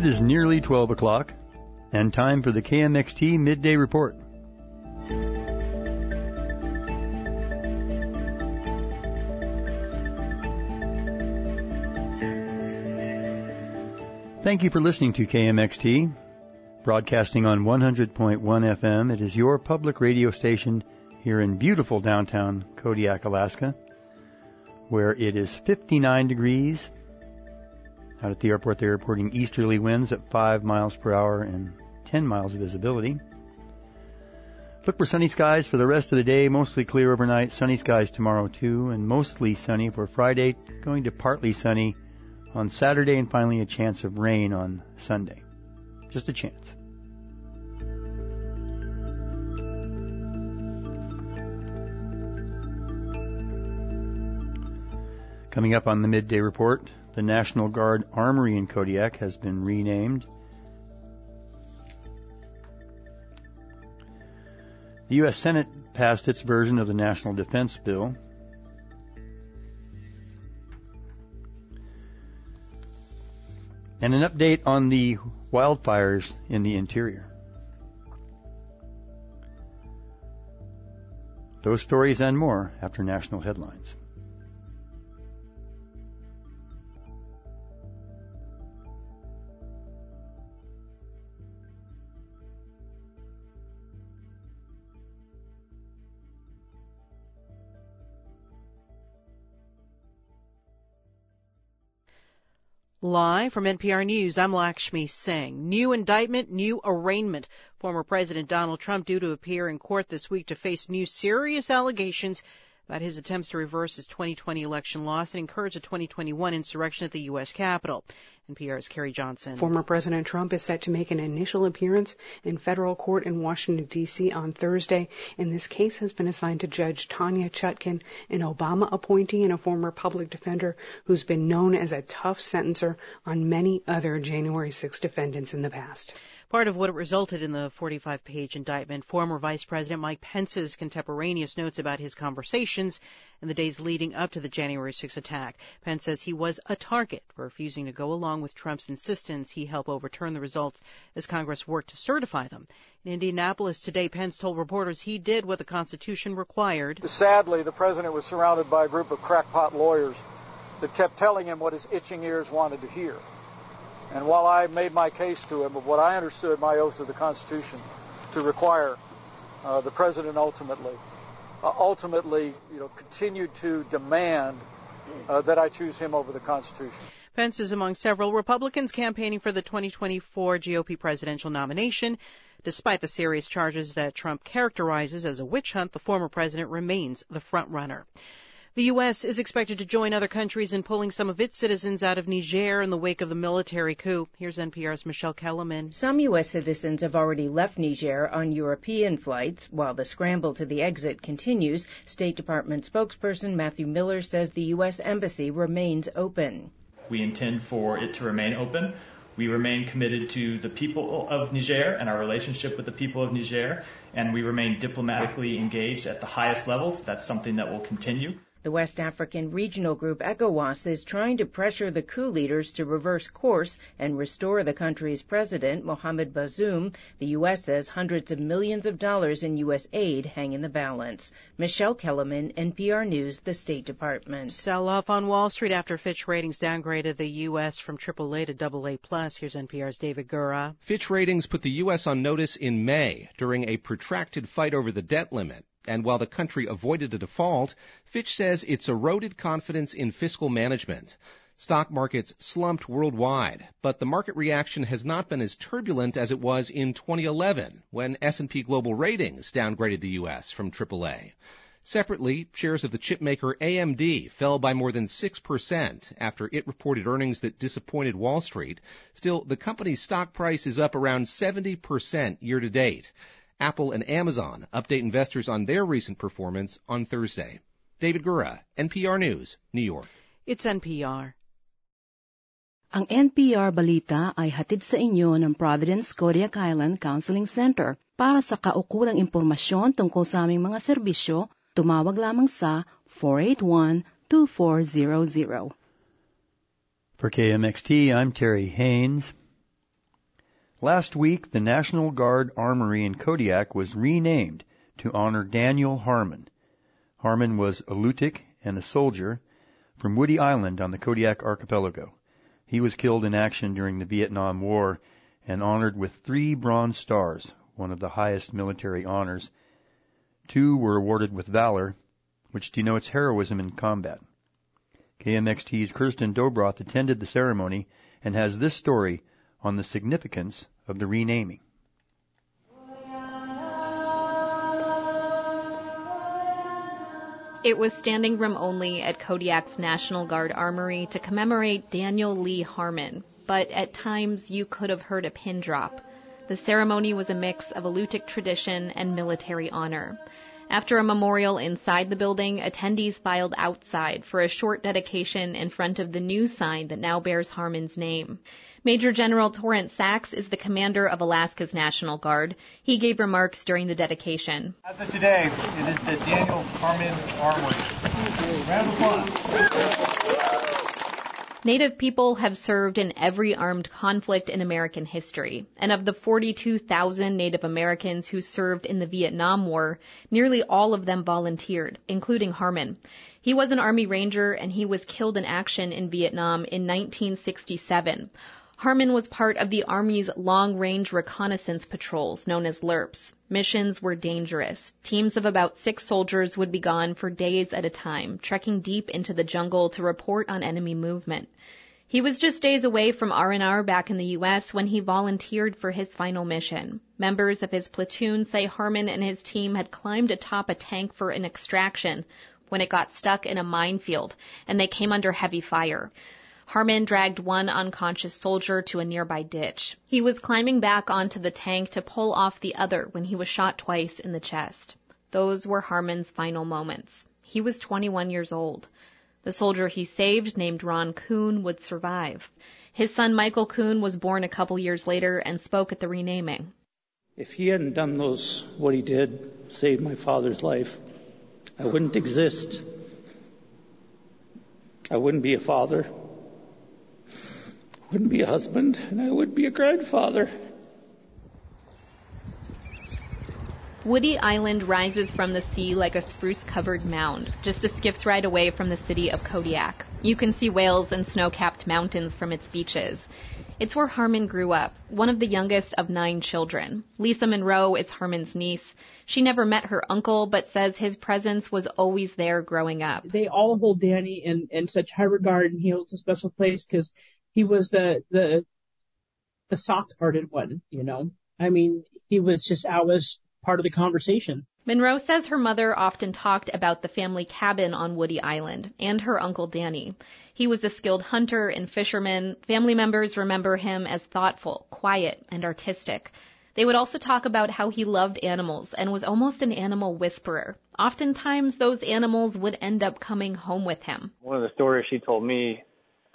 It is nearly 12 o'clock, and time for the KMXT Midday Report. Thank you for listening to KMXT, broadcasting on 100.1 FM. It is your public radio station here in beautiful downtown Kodiak, Alaska, where it is 59 degrees. Out at the airport, they're reporting easterly winds at 5 miles per hour and 10 miles of visibility. Look for sunny skies for the rest of the day, mostly clear overnight. Sunny skies tomorrow, too, and mostly sunny for Friday, going to partly sunny on Saturday, and finally a chance of rain on Sunday. Just a chance. Coming up on the Midday Report, the National Guard Armory in Kodiak has been renamed. The U.S. Senate passed its version of the National Defense Bill. And an update on the wildfires in the interior. Those stories and more after national headlines. Live from NPR News, I'm Lakshmi Singh. New indictment, new arraignment. Former President Donald Trump due to appear in court this week to face new serious allegations about his attempts to reverse his 2020 election loss and encourage a 2021 insurrection at the U.S. Capitol. NPR's Carrie Johnson. Former President Trump is set to make an initial appearance in federal court in Washington, D.C. on Thursday, and this case has been assigned to Judge Tanya Chutkan, an Obama appointee and a former public defender who's been known as a tough sentencer on many other January 6 defendants in the past. Part of what resulted in the 45-page indictment, former Vice President Mike Pence's contemporaneous notes about his conversations in the days leading up to the January 6 attack. Pence says he was a target for refusing to go along with Trump's insistence he help overturn the results as Congress worked to certify them. In Indianapolis today, Pence told reporters he did what the Constitution required. Sadly, the president was surrounded by a group of crackpot lawyers that kept telling him what his itching ears wanted to hear. And while I made my case to him of what I understood my oath of the Constitution to require, the president ultimately continued to demand that I choose him over the Constitution. Pence is among several Republicans campaigning for the 2024 GOP presidential nomination. Despite the serious charges that Trump characterizes as a witch hunt, the former president remains the front-runner. The U.S. is expected to join other countries in pulling some of its citizens out of Niger in the wake of the military coup. Here's NPR's Michelle Kellerman. Some U.S. citizens have already left Niger on European flights. While the scramble to the exit continues, State Department spokesperson Matthew Miller says the U.S. Embassy remains open. We intend for it to remain open. We remain committed to the people of Niger and our relationship with the people of Niger, and we remain diplomatically engaged at the highest levels. That's something that will continue. The West African regional group ECOWAS is trying to pressure the coup leaders to reverse course and restore the country's president, Mohamed Bazoum. The U.S. says hundreds of millions of dollars in U.S. aid hang in the balance. Michelle Kellerman, NPR News, the State Department. Sell-off on Wall Street after Fitch Ratings downgraded the U.S. from AAA to AA+. Here's NPR's David Gura. Fitch Ratings put the U.S. on notice in May during a protracted fight over the debt limit. And while the country avoided a default, Fitch says it's eroded confidence in fiscal management. Stock markets slumped worldwide, but the market reaction has not been as turbulent as it was in 2011, when S&P Global Ratings downgraded the U.S. from AAA. Separately, shares of the chipmaker AMD fell by more than 6% after it reported earnings that disappointed Wall Street. Still, the company's stock price is up around 70% year-to-date. Apple and Amazon update investors on their recent performance on Thursday. David Gura, NPR News, New York. It's NPR. Ang NPR Balita ay hatid sa inyo ng Providence Kodiak Island Counseling Center. Para sa kaukulang impormasyon tungkol sa aming mga serbisyo, tumawag lamang sa 481-2400. For KMXT, I'm Terry Haynes. Last week, the National Guard Armory in Kodiak was renamed to honor Daniel Harmon. Harmon was a Alutiiq and a soldier from Woody Island on the Kodiak Archipelago. He was killed in action during the Vietnam War and honored with 3 Bronze Stars, one of the highest military honors. 2 were awarded with Valor, which denotes heroism in combat. KMXT's Kirsten Dobroth attended the ceremony and has this story on the significance of the renaming. It was standing room only at Kodiak's National Guard Armory to commemorate Daniel Lee Harmon, but at times you could have heard a pin drop. The ceremony was a mix of Alutiiq tradition and military honor. After a memorial inside the building, attendees filed outside for a short dedication in front of the new sign that now bears Harmon's name. Major General Torrence Sachs is the commander of Alaska's National Guard. He gave remarks during the dedication. As of today, it is the Daniel Harmon Armory. Round of applause. Native people have served in every armed conflict in American history, and of the 42,000 Native Americans who served in the Vietnam War, nearly all of them volunteered, including Harmon. He was an Army Ranger, and he was killed in action in Vietnam in 1967. Harmon was part of the Army's long-range reconnaissance patrols, known as LRRPs. Missions were dangerous. Teams of about 6 soldiers would be gone for days at a time, trekking deep into the jungle to report on enemy movement. He was just days away from R&R back in the U.S. when he volunteered for his final mission. Members of his platoon say Harmon and his team had climbed atop a tank for an extraction when it got stuck in a minefield, and they came under heavy fire. Harmon dragged one unconscious soldier to a nearby ditch. He was climbing back onto the tank to pull off the other when he was shot twice in the chest. Those were Harmon's final moments. He was 21 years old. The soldier he saved, named Ron Kuhn, would survive. His son Michael Kuhn was born a couple years later and spoke at the renaming. If he hadn't done what he did, saved my father's life, I wouldn't exist. I wouldn't be a father. Wouldn't be a husband, and I would be a grandfather. Woody Island rises from the sea like a spruce-covered mound, just a skiff's ride away from the city of Kodiak. You can see whales and snow-capped mountains from its beaches. It's where Harmon grew up, one of the youngest of 9 children. Lisa Monroe is Harmon's niece. She never met her uncle, but says his presence was always there growing up. They all hold Danny in such high regard, and he holds a special place because he was the soft-hearted one, you know. I mean, he was just always part of the conversation. Monroe says her mother often talked about the family cabin on Woody Island and her uncle Danny. He was a skilled hunter and fisherman. Family members remember him as thoughtful, quiet, and artistic. They would also talk about how he loved animals and was almost an animal whisperer. Oftentimes, those animals would end up coming home with him. One of the stories she told me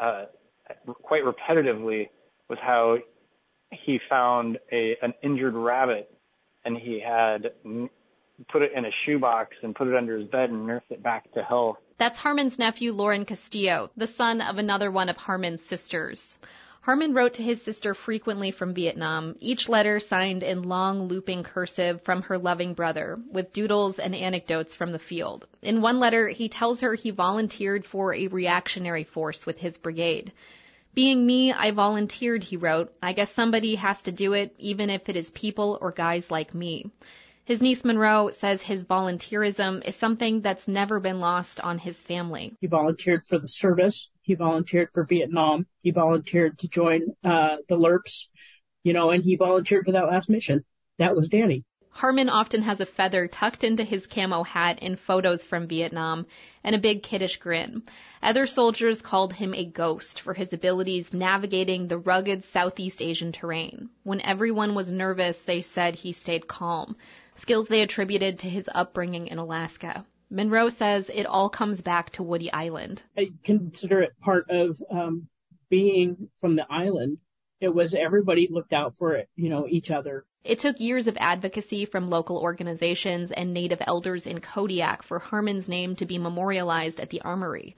quite repetitively was how he found an injured rabbit, and he had put it in a shoebox and put it under his bed and nursed it back to health. That's Harmon's nephew, Lauren Castillo, the son of another one of Harmon's sisters. Harmon wrote to his sister frequently from Vietnam, each letter signed in long looping cursive from her loving brother, with doodles and anecdotes from the field. In one letter, he tells her he volunteered for a reactionary force with his brigade. Being me, I volunteered, he wrote. I guess somebody has to do it, even if it is people or guys like me. His niece Monroe says his volunteerism is something that's never been lost on his family. He volunteered for the service. He volunteered for Vietnam. He volunteered to join the LRRPs, you know, and he volunteered for that last mission. That was Danny. Harmon often has a feather tucked into his camo hat in photos from Vietnam and a big kiddish grin. Other soldiers called him a ghost for his abilities navigating the rugged Southeast Asian terrain. When everyone was nervous, they said he stayed calm, skills they attributed to his upbringing in Alaska. Monroe says it all comes back to Woody Island. I consider it part of being from the island. It was everybody looked out for it, you know, each other. It took years of advocacy from local organizations and Native elders in Kodiak for Harmon's name to be memorialized at the Armory.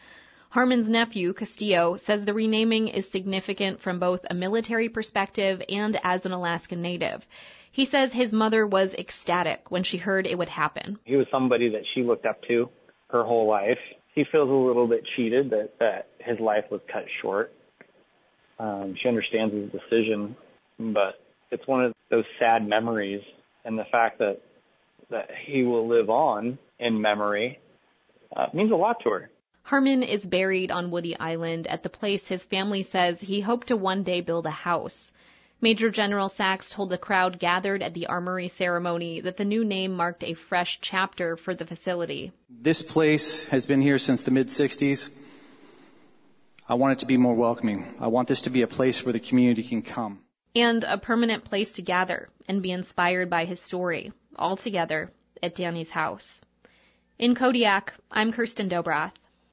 Harmon's nephew, Castillo, says the renaming is significant from both a military perspective and as an Alaskan native. He says his mother was ecstatic when she heard it would happen. He was somebody that she looked up to her whole life. He feels a little bit cheated that his life was cut short. She understands his decision, but it's one of those sad memories, and the fact that he will live on in memory means a lot to her. Harmon is buried on Woody Island at the place his family says he hoped to one day build a house. Major General Sachs told the crowd gathered at the Armory ceremony that the new name marked a fresh chapter for the facility. This place has been here since the mid-'60s. I want it to be more welcoming. I want this to be a place where the community can come. And a permanent place to gather and be inspired by his story, all together at Danny's house. In Kodiak, I'm Kirsten Dobrath.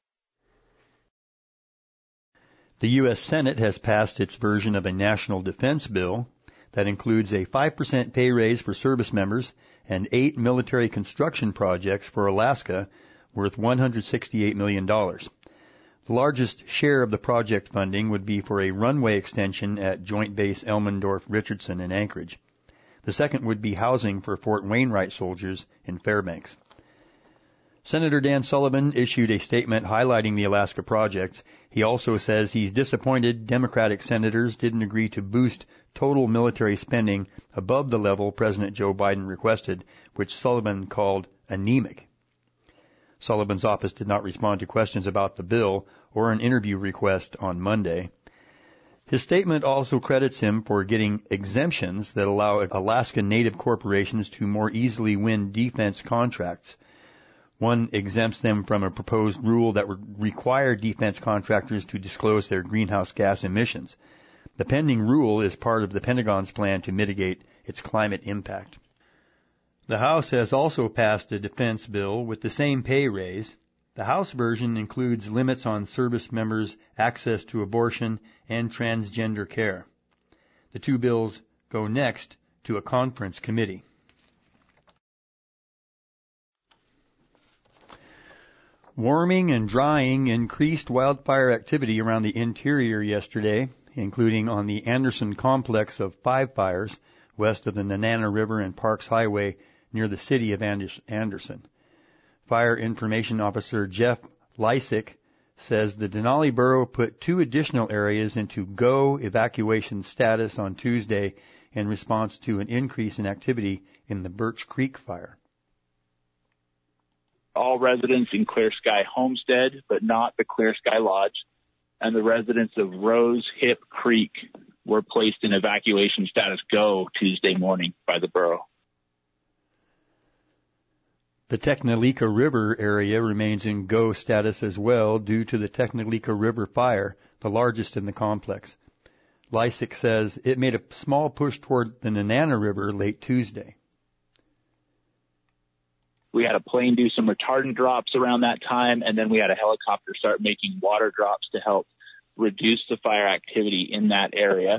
The U.S. Senate has passed its version of a national defense bill that includes a 5% pay raise for service members and 8 military construction projects for Alaska worth $168 million. The largest share of the project funding would be for a runway extension at Joint Base Elmendorf-Richardson in Anchorage. The second would be housing for Fort Wainwright soldiers in Fairbanks. Senator Dan Sullivan issued a statement highlighting the Alaska projects. He also says he's disappointed Democratic senators didn't agree to boost total military spending above the level President Joe Biden requested, which Sullivan called anemic. Sullivan's office did not respond to questions about the bill or an interview request on Monday. His statement also credits him for getting exemptions that allow Alaskan Native corporations to more easily win defense contracts. One exempts them from a proposed rule that would require defense contractors to disclose their greenhouse gas emissions. The pending rule is part of the Pentagon's plan to mitigate its climate impact. The House has also passed a defense bill with the same pay raise. The House version includes limits on service members' access to abortion and transgender care. The two bills go next to a conference committee. Warming and drying increased wildfire activity around the interior yesterday, including on the Anderson complex of 5 fires west of the Nenana River and Parks Highway near the city of Anderson. Fire Information Officer Jeff Lysick says the Denali Borough put 2 additional areas into GO evacuation status on Tuesday in response to an increase in activity in the Birch Creek fire. All residents in Clear Sky Homestead, but not the Clear Sky Lodge, and the residents of Rose Hip Creek were placed in evacuation status GO Tuesday morning by the borough. The Technolika River area remains in GO status as well due to the Technolika River fire, the largest in the complex. Lysick says it made a small push toward the Nenana River late Tuesday. We had a plane do some retardant drops around that time, and then we had a helicopter start making water drops to help reduce the fire activity in that area.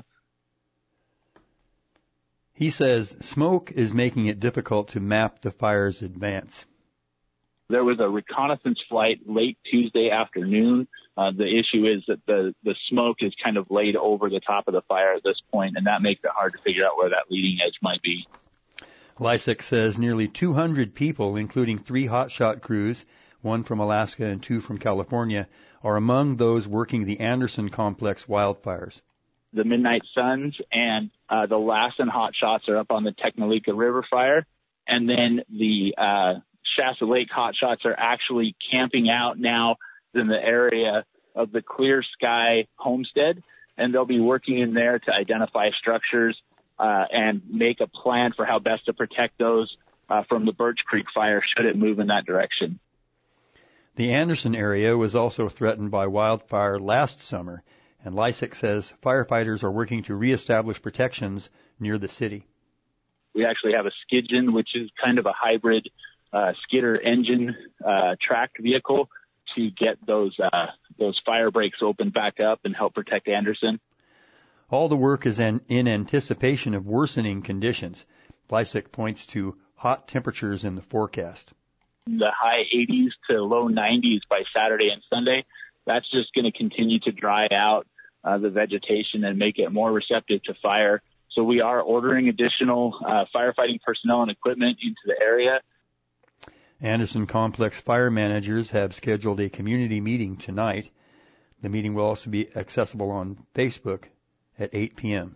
He says smoke is making it difficult to map the fire's advance. There was a reconnaissance flight late Tuesday afternoon. The issue is that the smoke is kind of laid over the top of the fire at this point, and that makes it hard to figure out where that leading edge might be. Lysick says nearly 200 people, including 3 hotshot crews, 1 from Alaska and 2 from California, are among those working the Anderson complex wildfires. The Midnight Suns and the Lassen hotshots are up on the Technolika River fire, and then the Shasta Lake hotshots are actually camping out now in the area of the Clear Sky Homestead, and they'll be working in there to identify structures and make a plan for how best to protect those from the Birch Creek fire should it move in that direction. The Anderson area was also threatened by wildfire last summer, and Lysick says firefighters are working to reestablish protections near the city. We actually have a Skidgen, which is kind of a hybrid skidder engine tracked vehicle to get those fire breaks open back up and help protect Anderson. All the work is in anticipation of worsening conditions. Lysick points to hot temperatures in the forecast. The high 80s to low 90s by Saturday and Sunday, that's just going to continue to dry out the vegetation and make it more receptive to fire. So we are ordering additional firefighting personnel and equipment into the area. Anderson Complex fire managers have scheduled a community meeting tonight. The meeting will also be accessible on Facebook at 8 p.m.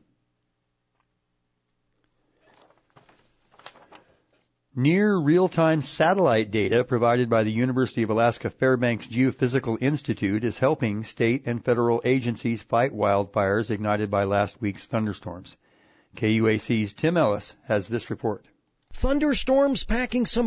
Near real-time satellite data provided by the University of Alaska Fairbanks Geophysical Institute is helping state and federal agencies fight wildfires ignited by last week's thunderstorms. KUAC's Tim Ellis has this report. Thunderstorms packing some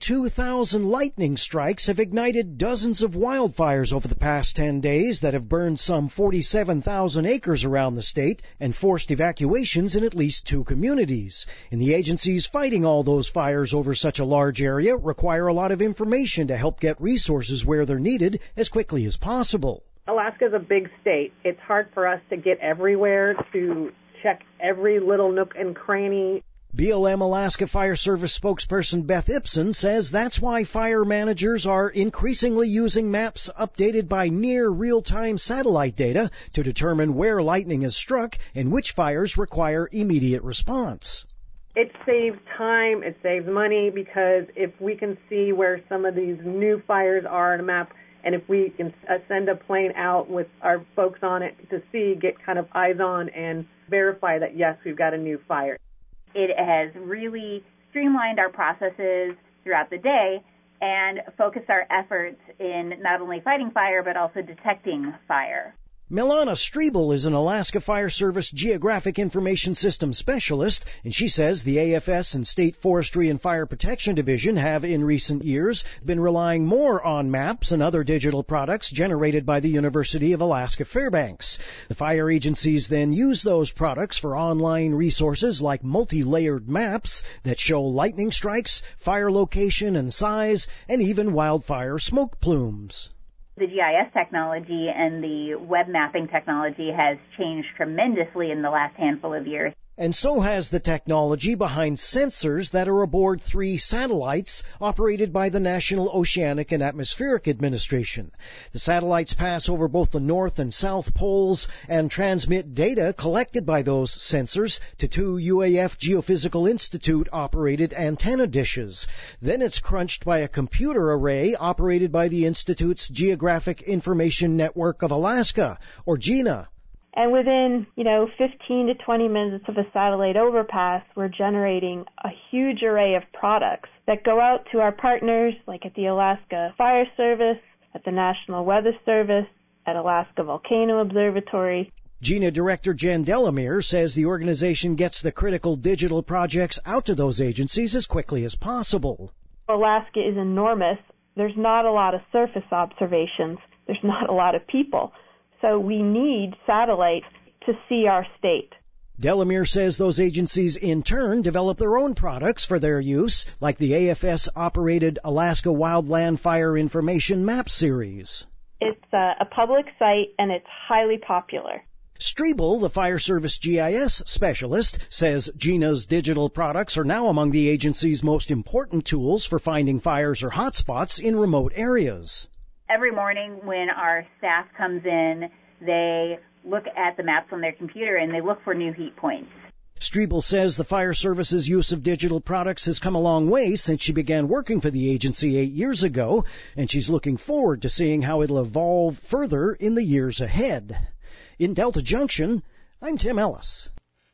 42,000 lightning strikes have ignited dozens of wildfires over the past 10 days that have burned some 47,000 acres around the state and forced evacuations in at least 2 communities. And the agencies fighting all those fires over such a large area require a lot of information to help get resources where they're needed as quickly as possible. Alaska's a big state. It's hard for us to get everywhere to check every little nook and cranny. BLM Alaska Fire Service spokesperson Beth Ipson says that's why fire managers are increasingly using maps updated by near real-time satellite data to determine where lightning has struck and which fires require immediate response. It saves time, it saves money, because if we can see where some of these new fires are on a map, and if we can send a plane out with our folks on it to see, get kind of eyes on and verify that, yes, we've got a new fire. It has really streamlined our processes throughout the day and focused our efforts in not only fighting fire, but also detecting fire. Milana Strebel is an Alaska Fire Service Geographic Information System Specialist, and she says the AFS and State Forestry and Fire Protection Division have, in recent years, been relying more on maps and other digital products generated by the University of Alaska Fairbanks. The fire agencies then use those products for online resources like multi-layered maps that show lightning strikes, fire location and size, and even wildfire smoke plumes. The GIS technology and the web mapping technology has changed tremendously in the last handful of years. And so has the technology behind sensors that are aboard 3 satellites operated by the National Oceanic and Atmospheric Administration. The satellites pass over both the north and south poles and transmit data collected by those sensors to 2 UAF Geophysical Institute operated antenna dishes. Then it's crunched by a computer array operated by the Institute's Geographic Information Network of Alaska, or GINA. And within, 15 to 20 minutes of a satellite overpass, we're generating a huge array of products that go out to our partners, like at the Alaska Fire Service, at the National Weather Service, at Alaska Volcano Observatory. GINA Director Jen Delamere says the organization gets the critical digital projects out to those agencies as quickly as possible. Alaska is enormous. There's not a lot of surface observations. There's not a lot of people. So we need satellites to see our state. Delamere says those agencies in turn develop their own products for their use, like the AFS-operated Alaska Wildland Fire Information Map Series. It's a public site, and it's highly popular. Strebel, the Fire Service GIS specialist, says GINA's digital products are now among the agency's most important tools for finding fires or hotspots in remote areas. Every morning when our staff comes in, they look at the maps on their computer and they look for new heat points. Strebel says the Fire Service's use of digital products has come a long way since she began working for the agency 8 years ago, and she's looking forward to seeing how it'll evolve further in the years ahead. In Delta Junction, I'm Tim Ellis.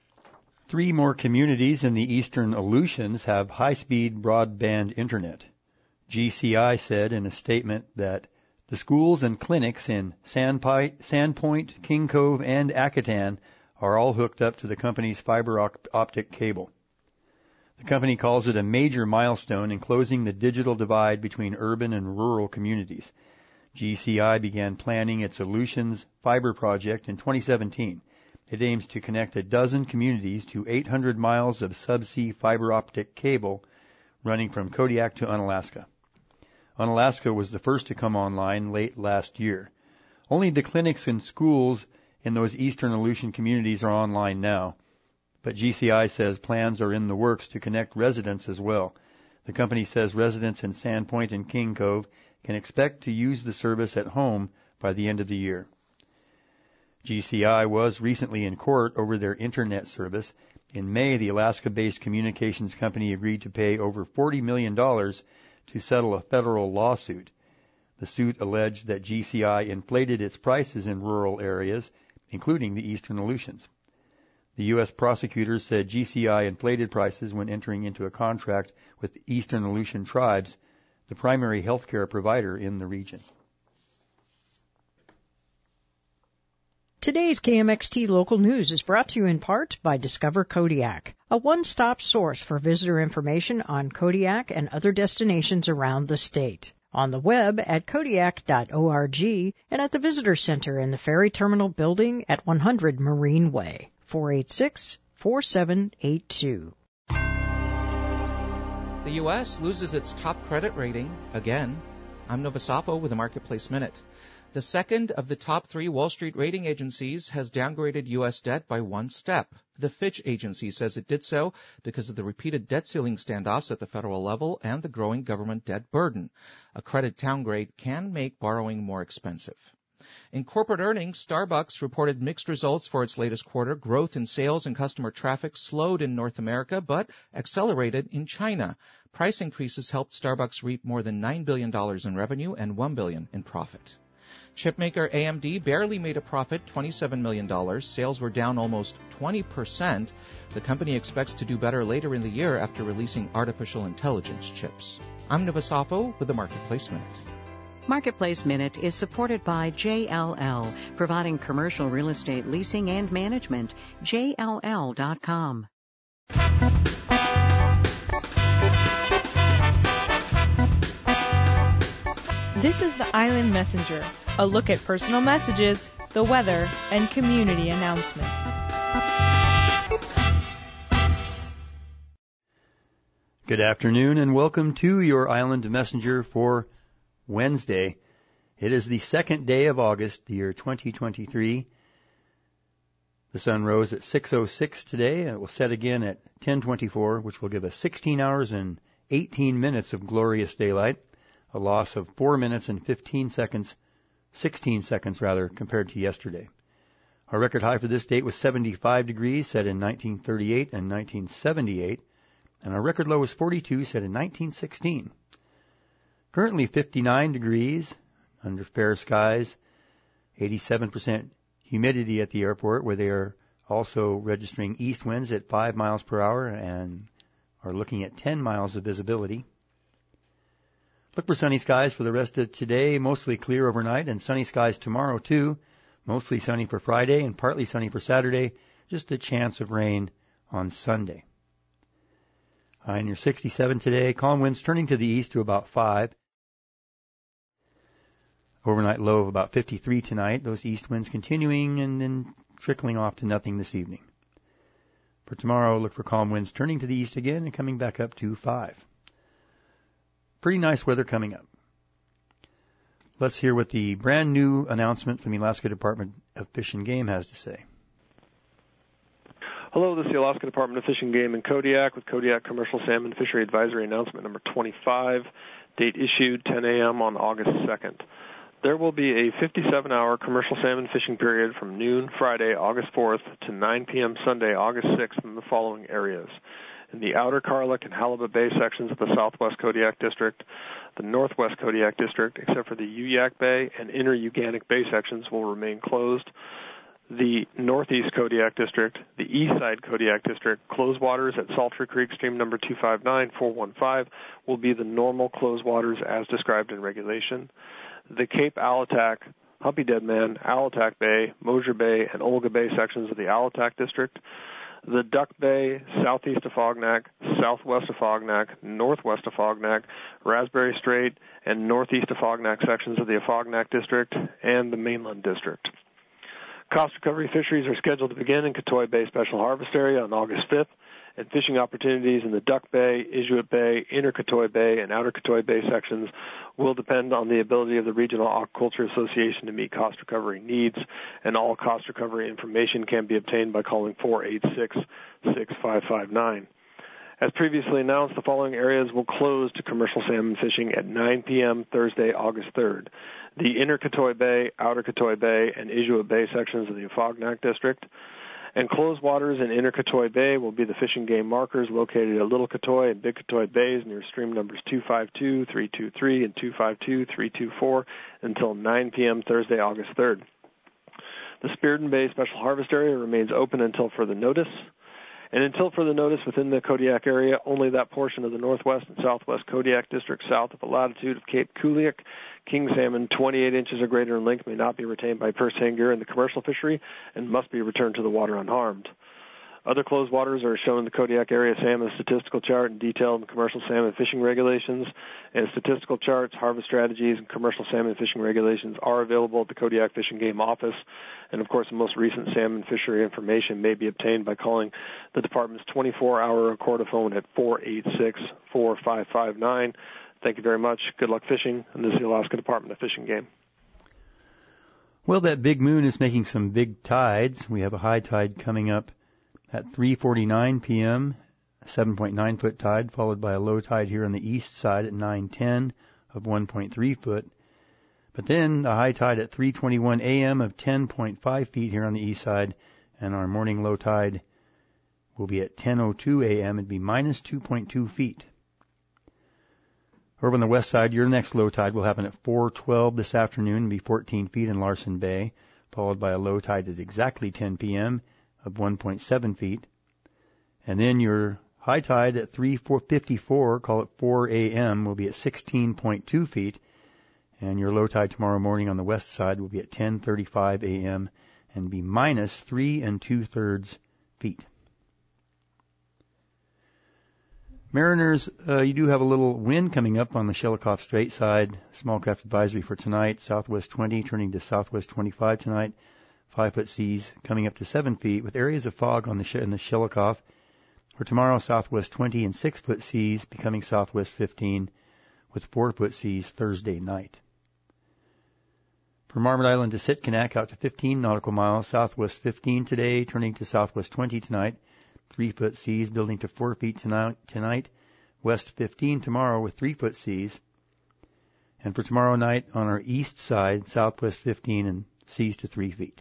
3 more communities in the eastern Aleutians have high-speed broadband internet. GCI said in a statement that the schools and clinics in Sandpoint, King Cove, and Akitan are all hooked up to the company's fiber optic cable. The company calls it a major milestone in closing the digital divide between urban and rural communities. GCI began planning its Aleutians Fiber project in 2017. It aims to connect a dozen communities to 800 miles of subsea fiber optic cable running from Kodiak to Unalaska. Unalaska was the first to come online late last year. Only the clinics and schools in those eastern Aleutian communities are online now, but GCI says plans are in the works to connect residents as well. The company says residents in Sandpoint and King Cove can expect to use the service at home by the end of the year. GCI was recently in court over their internet service. In May, the Alaska-based communications company agreed to pay over $40 million to settle a federal lawsuit. The suit alleged that GCI inflated its prices in rural areas, including the Eastern Aleutians. The U.S. prosecutors said GCI inflated prices when entering into a contract with the Eastern Aleutian tribes, the primary health care provider in the region. Today's KMXT local news is brought to you in part by Discover Kodiak, a one-stop source for visitor information on Kodiak and other destinations around the state. On the web at kodiak.org and at the Visitor Center in the Ferry Terminal Building at 100 Marine Way, 486-4782. The U.S. loses its top credit rating again. I'm Nova Sapo with a Marketplace Minute. The second of the top three Wall Street rating agencies has downgraded U.S. debt by one step. The Fitch agency says it did so because of the repeated debt ceiling standoffs at the federal level and the growing government debt burden. A credit downgrade can make borrowing more expensive. In corporate earnings, Starbucks reported mixed results for its latest quarter. Growth in sales and customer traffic slowed in North America, but accelerated in China. Price increases helped Starbucks reap more than $9 billion in revenue and $1 billion in profit. Chipmaker AMD barely made a profit, $27 million. Sales were down almost 20%. The company expects to do better later in the year after releasing artificial intelligence chips. I'm Nova Sapo with the Marketplace Minute. Marketplace Minute is supported by JLL, providing commercial real estate leasing and management. JLL.com. This is the Island Messenger, a look at personal messages, the weather, and community announcements. Good afternoon and welcome to your Island Messenger for Wednesday. It is the second day of August, the year 2023. The sun rose at 6:06 today, and it will set again at 10:24, which will give us 16 hours and 18 minutes of glorious daylight, a loss of 4 minutes and 16 seconds compared to yesterday. Our record high for this date was 75 degrees, set in 1938 and 1978, and our record low was 42, set in 1916. Currently 59 degrees under fair skies, 87% humidity at the airport, where they are also registering east winds at 5 miles per hour and are looking at 10 miles of visibility. Look for sunny skies for the rest of today, mostly clear overnight, and sunny skies tomorrow too. Mostly sunny for Friday and partly sunny for Saturday, just a chance of rain on Sunday. High near 67 today, calm winds turning to the east to about 5. Overnight low of about 53 tonight, those east winds continuing and then trickling off to nothing this evening. For tomorrow, look for calm winds turning to the east again and coming back up to 5. Pretty nice weather coming up. Let's hear what the brand new announcement from the Alaska Department of Fish and Game has to say. Hello, this is the Alaska Department of Fish and Game in Kodiak with Kodiak Commercial Salmon Fishery Advisory Announcement number 25, date issued 10 a.m. on August 2nd. There will be a 57-hour commercial salmon fishing period from noon Friday, August 4th to 9 p.m. Sunday, August 6th in the following areas. In the outer Karluk and Halibut Bay sections of the southwest Kodiak District, the northwest Kodiak District, except for the Uyak Bay and inner Uganic Bay sections, will remain closed. The northeast Kodiak District, the east side Kodiak District, closed waters at Salter Creek, stream number 259-415, will be the normal closed waters as described in regulation. The Cape Alatac, Humpy Dead Man, Alatac Bay, Mosier Bay, and Olga Bay sections of the Alatac District, the Duck Bay, southeast of Fognac, southwest of Fognac, northwest of Fognac, Raspberry Strait, and northeast of Fognac sections of the Afognak District, and the Mainland District. Cost recovery fisheries are scheduled to begin in Katoy Bay Special Harvest Area on August 5th, and fishing opportunities in the Duck Bay, Inuit Bay, Inner Katoy Bay, and Outer Katoy Bay sections will depend on the ability of the Regional Aquaculture Association to meet cost recovery needs, and all cost recovery information can be obtained by calling 486-6559. As previously announced, the following areas will close to commercial salmon fishing at 9 p.m. Thursday, August 3rd. The Inner Cotoy Bay, Outer Cotoy Bay, and Inuit Bay sections of the Afognak District. Enclosed waters in Inner Cotoy Bay will be the fishing game markers located at Little Cotoy and Big Cotoy Bays near stream numbers 252, 323, and 252, 324 until 9 p.m. Thursday, August 3rd. The Spearden Bay Special Harvest Area remains open until further notice. And until further notice, within the Kodiak area, only that portion of the northwest and southwest Kodiak district south of the latitude of Cape Kuliak, king salmon 28 inches or greater in length may not be retained by purse hanger in the commercial fishery and must be returned to the water unharmed. Other closed waters are shown in the Kodiak area salmon statistical chart and detailed in commercial salmon fishing regulations, and statistical charts, harvest strategies, and commercial salmon fishing regulations are available at the Kodiak Fish and Game Office. And, of course, the most recent salmon fishery information may be obtained by calling the department's 24-hour recordaphone at 486-4559. Thank you very much. Good luck fishing, and this is the Alaska Department of Fish and Game. Well, that big moon is making some big tides. We have a high tide coming up at 3:49 p.m., 7.9 foot tide, followed by a low tide here on the east side at 9:10 of 1.3 foot. But then a high tide at 3:21 a.m. of 10.5 feet here on the east side, and our morning low tide will be at 10:02 a.m. It'd be minus 2.2 feet. Over on the west side, your next low tide will happen at 4:12 this afternoon and be 14 feet in Larsen Bay, followed by a low tide at exactly 10 p.m. of 1.7 feet. And then your high tide at 3:54, call it 4 a.m., will be at 16.2 feet. And your low tide tomorrow morning on the west side will be at 10:35 a.m. and be minus 3 2/3 feet. Mariners, you do have a little wind coming up on the Shelikof Strait side. Small craft advisory for tonight, southwest 20, turning to southwest 25 tonight. 5-foot seas coming up to 7 feet with areas of fog on in the Shelikof. For tomorrow, southwest 20 and 6-foot seas becoming southwest 15 with 4-foot seas Thursday night. From Marmot Island to Sitkinak out to 15 nautical miles, southwest 15 today, turning to southwest 20 tonight. 3-foot seas building to 4 feet tonight, west 15 tomorrow with 3-foot seas. And for tomorrow night on our east side, southwest 15 and seas to 3 feet.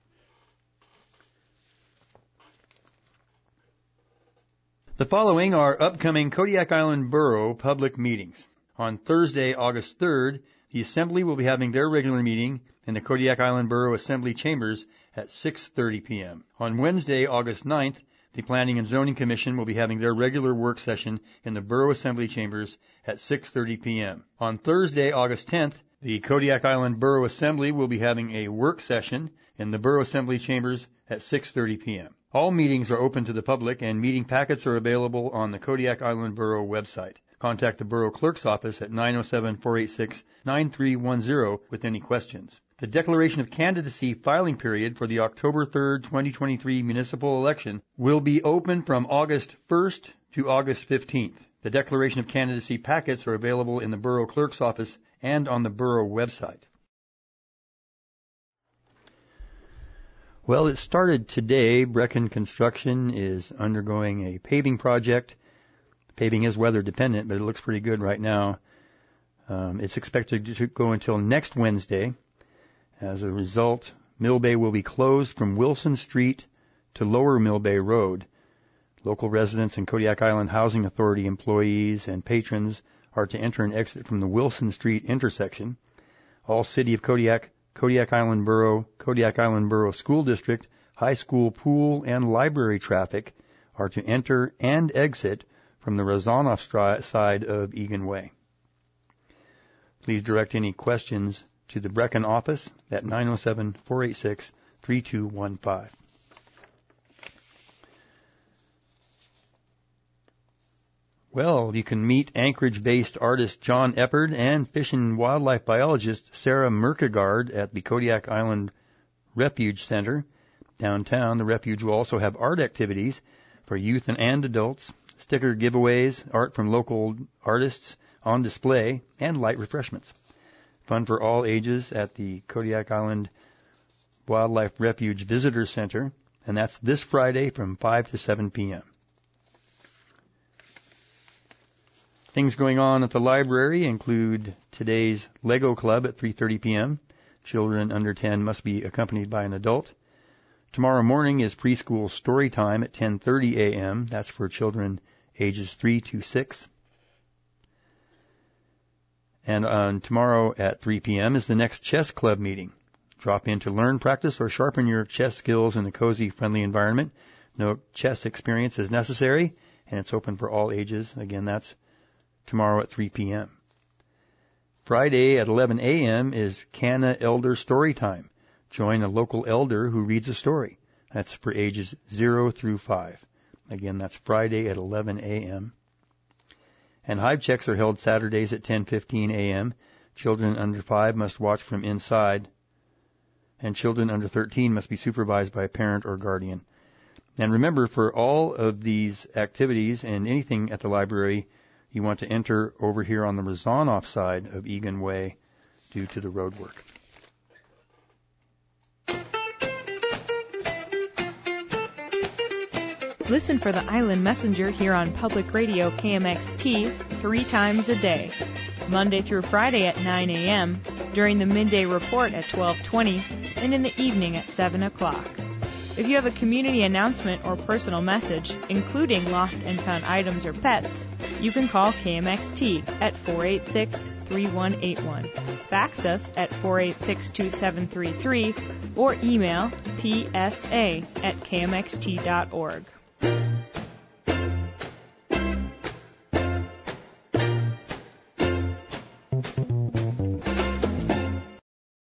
The following are upcoming Kodiak Island Borough public meetings. On Thursday, August 3rd, the Assembly will be having their regular meeting in the Kodiak Island Borough Assembly Chambers at 6:30 p.m. On Wednesday, August 9th, the Planning and Zoning Commission will be having their regular work session in the Borough Assembly Chambers at 6:30 p.m. On Thursday, August 10th, the Kodiak Island Borough Assembly will be having a work session in the Borough Assembly Chambers at 6:30 p.m. All meetings are open to the public, and meeting packets are available on the Kodiak Island Borough website. Contact the Borough Clerk's office at 907-486-9310 with any questions. The declaration of candidacy filing period for the October 3rd, 2023 municipal election will be open from August 1st to August 15th. The declaration of candidacy packets are available in the Borough Clerk's office and on the Borough website. Well, it started today. Brecken Construction is undergoing a paving project. Paving is weather dependent, but it looks pretty good right now. It's expected to go until next Wednesday. As a result, Mill Bay will be closed from Wilson Street to Lower Mill Bay Road. Local residents and Kodiak Island Housing Authority employees and patrons are to enter and exit from the Wilson Street intersection. All City of Kodiak, Kodiak Island Borough School District, high school, pool, and library traffic are to enter and exit from the Razanoff side of Egan Way. Please direct any questions to the Brecken office at 907-486-3215. Well, you can meet Anchorage-based artist John Eppard and fish and wildlife biologist Sarah Merkegard at the Kodiak Island Refuge Center. Downtown, the refuge will also have art activities for youth and adults, sticker giveaways, art from local artists on display, and light refreshments. Fun for all ages at the Kodiak Island Wildlife Refuge Visitor Center, and that's this Friday from 5 to 7 p.m. Things going on at the library include today's Lego Club at 3:30 p.m. Children under 10 must be accompanied by an adult. Tomorrow morning is preschool story time at 10:30 a.m. That's for children ages 3 to 6. And on tomorrow at 3 p.m. is the next chess club meeting. Drop in to learn, practice, or sharpen your chess skills in a cozy, friendly environment. No chess experience is necessary, and it's open for all ages. Again, that's tomorrow at 3 p.m. Friday at 11 a.m. is Cana Elder Story Time. Join a local elder who reads a story. That's for ages 0 through 5. Again, that's Friday at 11 a.m. And hive checks are held Saturdays at 10:15 a.m. Children under 5 must watch from inside, and children under 13 must be supervised by a parent or guardian. And remember, for all of these activities and anything at the library, you want to enter over here on the Razanoff side of Egan Way due to the road work. Listen for the Island Messenger here on Public Radio KMXT 3 times a day, Monday through Friday at 9 a.m., during the midday report at 12:20, and in the evening at 7 o'clock. If you have a community announcement or personal message, including lost and found items or pets, you can call KMXT at 486-3181, fax us at 486-2733, or email psa@kmxt.org.